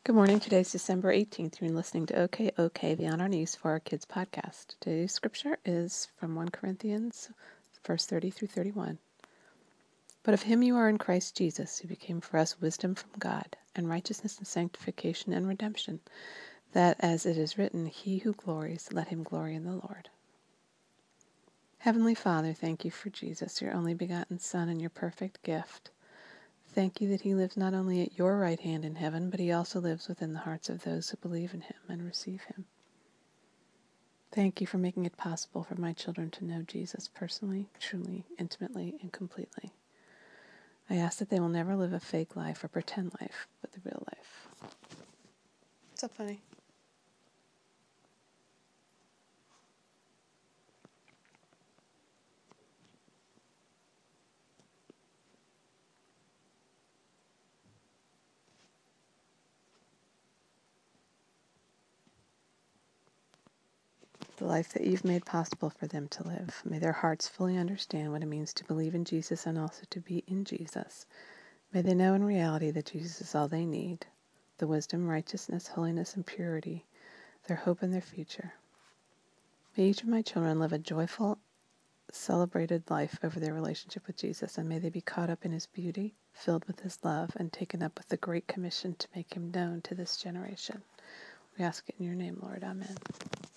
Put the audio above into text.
Good morning. Today's December 18th. You're listening to OK, OK, the On Our Knees for Our Kids podcast. Today's scripture is from 1 Corinthians, verse 30 through 31. But of him you are in Christ Jesus, who became for us wisdom from God, and righteousness and sanctification and redemption, that, as it is written, he who glories, let him glory in the Lord. Heavenly Father, thank you for Jesus, your only begotten Son, and your perfect gift. Thank you that he lives not only at your right hand in heaven, but he also lives within the hearts of those who believe in him and receive him. Thank you for making it possible for my children to know Jesus personally, truly, intimately, and completely. I ask that they will never live a fake life or pretend life, but the real life. What's up, honey? The life that you've made possible for them to live. May their hearts fully understand what it means to believe in Jesus and also to be in Jesus. May they know in reality that Jesus is all they need, the wisdom, righteousness, holiness, and purity, their hope and their future. May each of my children live a joyful, celebrated life over their relationship with Jesus, and may they be caught up in his beauty, filled with his love, and taken up with the great commission to make him known to this generation. We ask it in your name, Lord. Amen.